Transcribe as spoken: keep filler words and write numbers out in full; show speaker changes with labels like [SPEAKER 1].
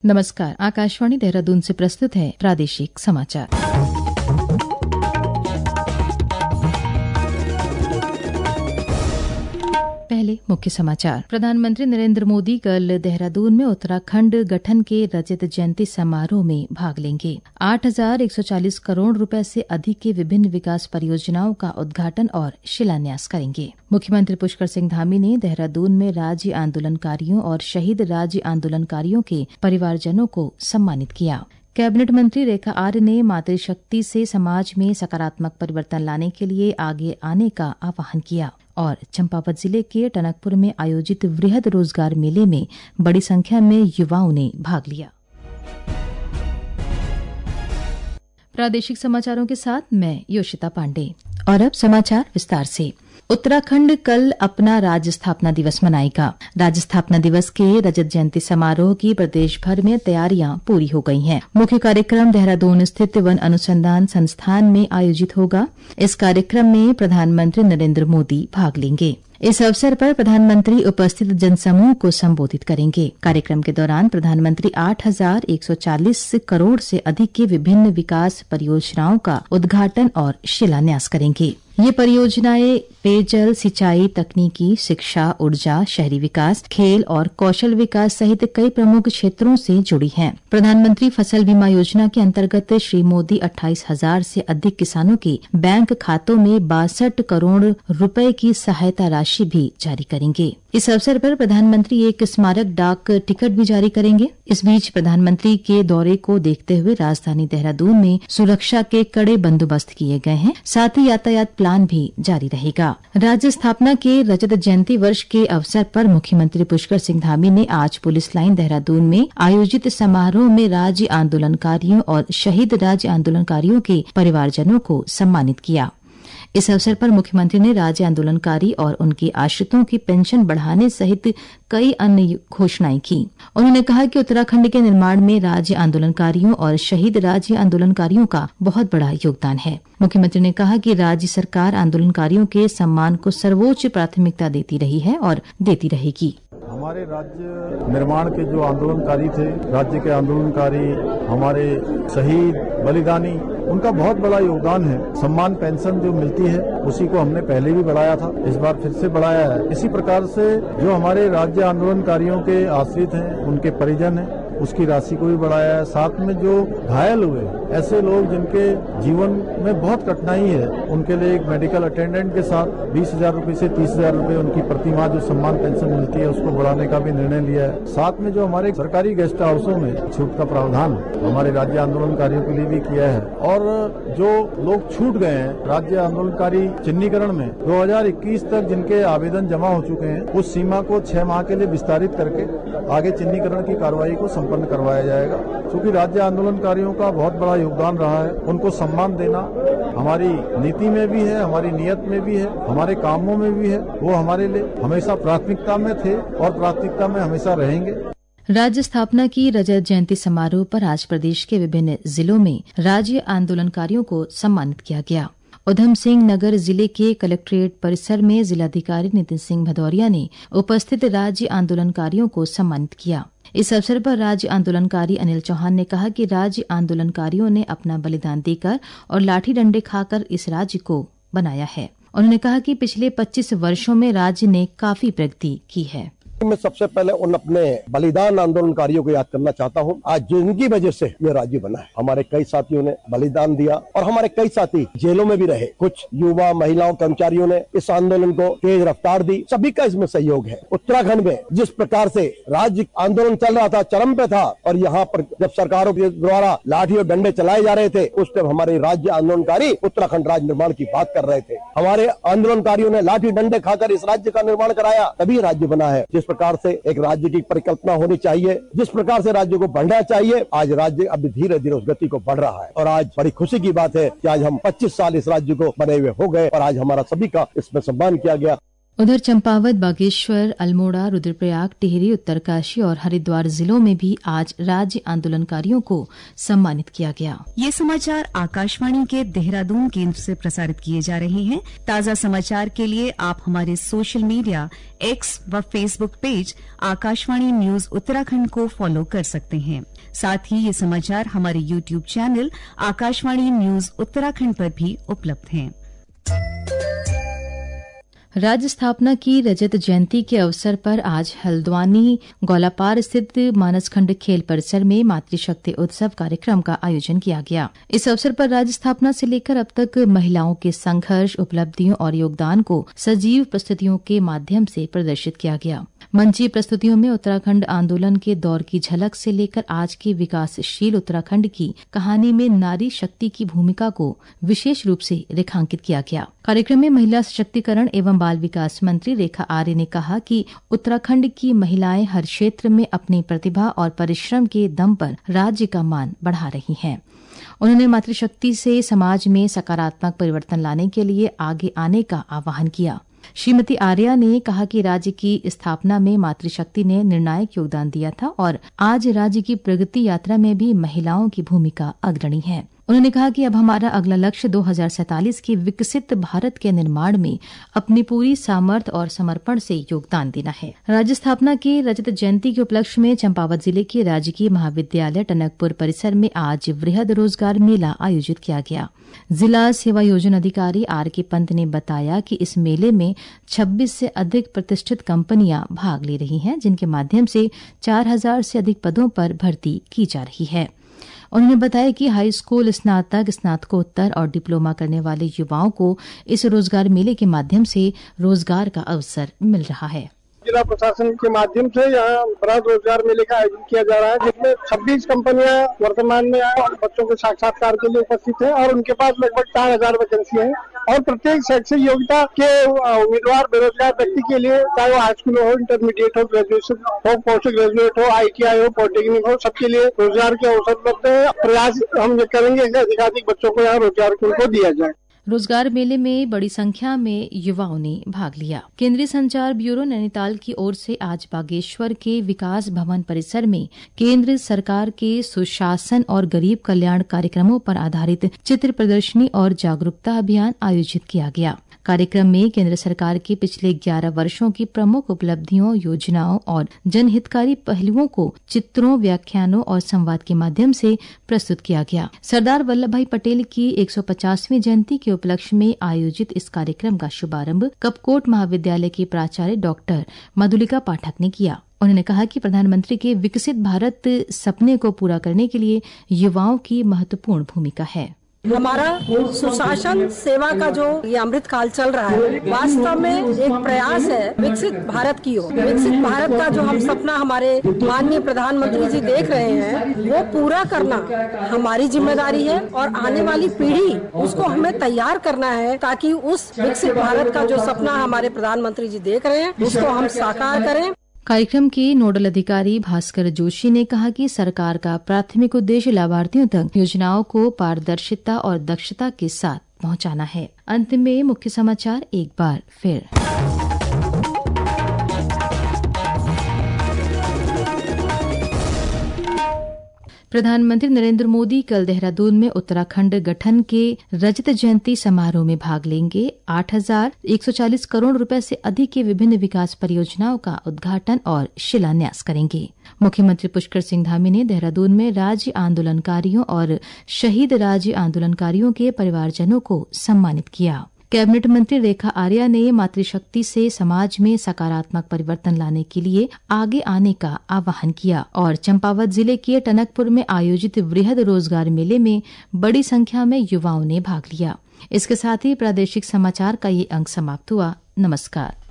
[SPEAKER 1] नमस्कार, आकाशवाणी देहरादून से प्रस्तुत है प्रादेशिक समाचार। पहले मुख्य समाचार। प्रधानमंत्री नरेंद्र मोदी कल देहरादून में उत्तराखंड गठन के रजत जयंती समारोह में भाग लेंगे। आठ हजार एक सौ चालीस करोड़ रुपए से अधिक की विभिन्न विकास परियोजनाओं का उद्घाटन और शिलान्यास करेंगे। मुख्यमंत्री पुष्कर सिंह धामी ने देहरादून में राज्य आंदोलनकारियों और शहीद राज्य आंदोलनकारियों के परिवारजनों को सम्मानित किया। कैबिनेट मंत्री रेखा आर्य ने मातृशक्ति से समाज में सकारात्मक परिवर्तन लाने के लिए आगे आने का आह्वान किया। और चंपावत जिले के टनकपुर में आयोजित वृहद रोजगार मेले में बड़ी संख्या में युवाओं ने भाग लिया। प्रादेशिक समाचारों के साथ मैं योशिता पांडे। और अब समाचार विस्तार से। उत्तराखंड कल अपना राज्य स्थापना दिवस मनाएगा। राज्य स्थापना दिवस के रजत जयंती समारोह की प्रदेश भर में तैयारियां पूरी हो गई हैं। मुख्य कार्यक्रम देहरादून स्थित वन अनुसंधान संस्थान में आयोजित होगा। इस कार्यक्रम में प्रधानमंत्री नरेंद्र मोदी भाग लेंगे। इस अवसर पर प्रधानमंत्री उपस्थित जनसमूह को संबोधित करेंगे। कार्यक्रम के दौरान प्रधानमंत्री आठ हजार एक सौ चालीस करोड़ से अधिक की विभिन्न विकास परियोजनाओं का उद्घाटन और शिलान्यास करेंगे। ये परियोजनाएं पेयजल, सिंचाई, तकनीकी, शिक्षा, ऊर्जा, शहरी विकास, खेल और कौशल विकास सहित कई प्रमुख क्षेत्रों से जुड़ी हैं। प्रधानमंत्री फसल बीमा योजना के अंतर्गत श्री मोदी अट्ठाईस हजार से अधिक किसानों के बैंक खातों में बासठ करोड़ रुपए की सहायता राशि भी जारी करेंगे। इस अवसर पर प्रधानमंत्री एक स्मारक डाक टिकट भी जारी करेंगे। इस बीच प्रधानमंत्री के दौरे को देखते हुए राजधानी देहरादून में सुरक्षा के कड़े बंदोबस्त किए गए हैं। साथ ही यातायात प्लान भी जारी रहेगा। राज्य स्थापना के रजत जयंती वर्ष के अवसर पर मुख्यमंत्री पुष्कर सिंह धामी ने आज पुलिस लाइन देहरादून में आयोजित समारोह में राज्य आंदोलनकारियों और शहीद राज्य आंदोलनकारियों के परिवारजनों को सम्मानित किया। इस अवसर पर मुख्यमंत्री ने राज्य आंदोलनकारी और उनके आश्रितों की पेंशन बढ़ाने सहित कई अन्य घोषणाएं की। उन्होंने कहा कि उत्तराखंड के निर्माण में राज्य आंदोलनकारियों और शहीद राज्य आंदोलनकारियों का बहुत बड़ा योगदान है। मुख्यमंत्री ने कहा कि राज्य सरकार आंदोलनकारियों के सम्मान को सर्वोच्च प्राथमिकता देती रही है और देती रहेगी।
[SPEAKER 2] हमारे राज्य निर्माण के जो आंदोलनकारी थे, राज्य के आंदोलनकारी, हमारे शहीद बलिदानी, उनका बहुत बड़ा योगदान है। सम्मान पेंशन जो मिलती है उसी को हमने पहले भी बढ़ाया था, इस बार फिर से बढ़ाया है। इसी प्रकार से जो हमारे राज्य आंदोलनकारियों के आश्रित हैं, उनके परिजन हैं, उसकी राशि को भी बढ़ाया है। साथ में जो घायल हुए ऐसे लोग जिनके जीवन में बहुत कठिनाई है, उनके लिए एक मेडिकल अटेंडेंट के साथ बीस हजार रूपये से तीस हजार रूपये उनकी प्रतिमाह जो सम्मान पेंशन मिलती है उसको बढ़ाने का भी निर्णय लिया है। साथ में जो हमारे सरकारी गेस्ट हाउसों में छूट का प्रावधान हमारे राज्य आंदोलनकारियों के लिए भी किया है। और जो लोग छूट गए हैं राज्य आंदोलनकारी चिन्हीकरण में, दो हजार इक्कीस तक जिनके आवेदन जमा हो चुके हैं, उस सीमा को छह माह के लिए विस्तारित करके आगे चिन्हीकरण की कार्रवाई को संपन्न करवाया जाएगा। क्योंकि राज्य आंदोलनकारियों का बहुत बड़ा योगदान रहा है, उनको सम्मान देना हमारी नीति में भी है, हमारी नियत में भी है, हमारे कामों में भी है। वो हमारे लिए हमेशा प्राथमिकता में थे और प्राथमिकता में हमेशा रहेंगे।
[SPEAKER 1] राज्य स्थापना की रजत जयंती समारोह पर आज प्रदेश के विभिन्न जिलों में राज्य आंदोलनकारियों को सम्मानित किया गया। उधम सिंह नगर जिले के कलेक्ट्रेट परिसर में जिलाधिकारी नितिन सिंह भदौरिया ने उपस्थित राज्य आंदोलनकारियों को सम्मानित किया। इस अवसर पर राज्य आंदोलनकारी अनिल चौहान ने कहा कि राज्य आंदोलनकारियों ने अपना बलिदान देकर और लाठी डंडे खाकर इस राज्य को बनाया है। उन्होंने कहा कि पिछले पच्चीस वर्षों में राज्य ने काफी प्रगति की है।
[SPEAKER 3] मैं सबसे पहले उन अपने बलिदान आंदोलनकारियों को याद करना चाहता हूं। आज जिनकी वजह से ये राज्य बना है, हमारे कई साथियों ने बलिदान दिया और हमारे कई साथी जेलों में भी रहे। कुछ युवा, महिलाओं, कर्मचारियों ने इस आंदोलन को तेज रफ्तार दी। सभी का इसमें सहयोग है। उत्तराखंड में जिस प्रकार से राज्य आंदोलन चल रहा था, चरम पे था, और यहाँ पर जब सरकारों के द्वारा लाठी और डंडे चलाए जा रहे थे, उस टाइम हमारे राज्य आंदोलनकारी उत्तराखंड राज्य निर्माण की बात कर रहे थे। हमारे आंदोलनकारियों ने लाठी डंडे खाकर इस राज्य का निर्माण कराया, तभी राज्य बना है। जिस प्रकार से एक राज्य की परिकल्पना होनी चाहिए, जिस प्रकार से राज्य को बढ़ना चाहिए, आज राज्य अब धीरे धीरे उस गति को बढ़ रहा है। और आज बड़ी खुशी की बात है कि आज हम पच्चीस साल इस राज्य को बने हुए हो गए और आज हमारा सभी का इसमें सम्मान किया गया।
[SPEAKER 1] उधर चंपावत, बागेश्वर, अल्मोड़ा, रुद्रप्रयाग, टिहरी, उत्तरकाशी और हरिद्वार जिलों में भी आज राज्य आंदोलनकारियों को सम्मानित किया गया।
[SPEAKER 4] ये समाचार आकाशवाणी के देहरादून केंद्र से प्रसारित किए जा रहे हैं। ताज़ा समाचार के लिए आप हमारे सोशल मीडिया एक्स व Facebook page Akashvani news Uttarakhand को फॉलो कर सकते हैं। साथ ही ये समाचार हमारे YouTube channel Akashvani news Uttarakhand पर भी उपलब्ध हैं।
[SPEAKER 1] राज्य स्थापना की रजत जयंती के अवसर पर आज हल्द्वानी गौलापार स्थित मानसखंड खेल परिसर में मातृशक्ति उत्सव कार्यक्रम का आयोजन किया गया। इस अवसर पर राज्य स्थापना से लेकर अब तक महिलाओं के संघर्ष, उपलब्धियों और योगदान को सजीव प्रस्तुतियों के माध्यम से प्रदर्शित किया गया। मंचीय प्रस्तुतियों में उत्तराखंड आंदोलन के दौर की झलक से लेकर आज के विकासशील उत्तराखंड की कहानी में नारी शक्ति की भूमिका को विशेष रूप से रेखांकित किया गया। कार्यक्रम में महिला सशक्तिकरण एवं बाल विकास मंत्री रेखा आर्य ने कहा कि उत्तराखंड की महिलाएं हर क्षेत्र में अपनी प्रतिभा और परिश्रम के दम पर राज्य का मान बढ़ा रही हैं। उन्होंने मातृशक्ति से समाज में सकारात्मक परिवर्तन लाने के लिए आगे आने का आह्वान किया। श्रीमती आर्या ने कहा कि राज्य की स्थापना में मातृशक्ति ने निर्णायक योगदान दिया था और आज राज्य की प्रगति यात्रा में भी महिलाओं की भूमिका अग्रणी है। उन्होंने कहा कि अब हमारा अगला लक्ष्य दो हज़ार सैंतालीस के विकसित भारत के निर्माण में अपनी पूरी सामर्थ्य और समर्पण से योगदान देना है। राज्य स्थापना की रजत जयंती के उपलक्ष्य में चंपावत जिले के राजकीय महाविद्यालय टनकपुर परिसर में आज वृहद रोजगार मेला आयोजित किया गया। जिला सेवा योजना अधिकारी आर के पंत ने बताया कि इस मेले में छब्बीस से अधिक प्रतिष्ठित कंपनियां भाग ले रही हैं, जिनके माध्यम से चार हजार से अधिक पदों पर भर्ती की जा रही है। उन्होंने बताया कि हाई स्कूल, स्नातक, स्नातकोत्तर और डिप्लोमा करने वाले युवाओं को इस रोजगार मेले के माध्यम से रोजगार का अवसर मिल रहा है।
[SPEAKER 5] जिला प्रशासन के माध्यम से यहाँ बड़ा रोजगार मेले का आयोजन किया जा रहा है, जिसमें छब्बीस कंपनियां वर्तमान में और बच्चों के साक्षात्कार के लिए उपस्थित है और उनके पास लगभग चार हजार वैकेंसी है और प्रत्येक शैक्षिक योग्यता के उम्मीदवार बेरोजगार व्यक्ति के लिए, चाहे वो हाई स्कूल हो, इंटरमीडिएट हो, ग्रेजुएशन हो, पोस्ट ग्रेजुएट हो, आई टी आई हो, पॉलिटेक्निक हो, सबके लिए रोजगार के अवसर उपलब्ध है। प्रयास हम ये करेंगे कि अधिकाधिक बच्चों को यहाँ रोजगार उनको दिया जाए।
[SPEAKER 1] रोजगार मेले में बड़ी संख्या में युवाओं ने भाग लिया। केंद्रीय संचार ब्यूरो नैनीताल की ओर से आज बागेश्वर के विकास भवन परिसर में केंद्र सरकार के सुशासन और गरीब कल्याण कार्यक्रमों पर आधारित चित्र प्रदर्शनी और जागरूकता अभियान आयोजित किया गया। कार्यक्रम में केंद्र सरकार के पिछले ग्यारह वर्षों की प्रमुख उपलब्धियों, योजनाओं और जनहितकारी पहलुओं को चित्रों, व्याख्यानों और संवाद के माध्यम से प्रस्तुत किया गया। सरदार वल्लभ भाई पटेल की एक सौ पचासवीं जयंती के उपलक्ष्य में आयोजित इस कार्यक्रम का शुभारंभ कपकोट महाविद्यालय के प्राचार्य डॉक्टर मधुलिका पाठक ने किया। उन्होंने कहा कि प्रधानमंत्री के विकसित भारत सपने को पूरा करने के लिए युवाओं की महत्वपूर्ण भूमिका है।
[SPEAKER 6] हमारा सुशासन सेवा का जो ये अमृत काल चल रहा है, वास्तव में एक प्रयास है विकसित भारत की ओर। विकसित भारत का जो हम सपना हमारे माननीय प्रधानमंत्री जी देख रहे हैं, वो पूरा करना हमारी जिम्मेदारी है और आने वाली पीढ़ी उसको हमें तैयार करना है, ताकि उस विकसित भारत का जो सपना हमारे प्रधानमंत्री जी देख रहे हैं उसको हम साकार करें।
[SPEAKER 1] कार्यक्रम के नोडल अधिकारी भास्कर जोशी ने कहा कि सरकार का प्राथमिक उद्देश्य लाभार्थियों तक योजनाओं को पारदर्शिता और दक्षता के साथ पहुंचाना है। अंत में मुख्य समाचार एक बार फिर। प्रधानमंत्री नरेंद्र मोदी कल देहरादून में उत्तराखंड गठन के रजत जयंती समारोह में भाग लेंगे। आठ हजार एक सौ चालीस करोड़ रुपए से अधिक की विभिन्न विकास परियोजनाओं का उद्घाटन और शिलान्यास करेंगे। मुख्यमंत्री पुष्कर सिंह धामी ने देहरादून में राज्य आंदोलनकारियों और शहीद राज्य आंदोलनकारियों के परिवारजनों को सम्मानित किया। कैबिनेट मंत्री रेखा आर्या ने मातृशक्ति से समाज में सकारात्मक परिवर्तन लाने के लिए आगे आने का आह्वान किया और चंपावत जिले के टनकपुर में आयोजित वृहद रोजगार मेले में बड़ी संख्या में युवाओं ने भाग लिया। इसके साथ ही प्रादेशिक समाचार का ये अंक समाप्त हुआ। नमस्कार।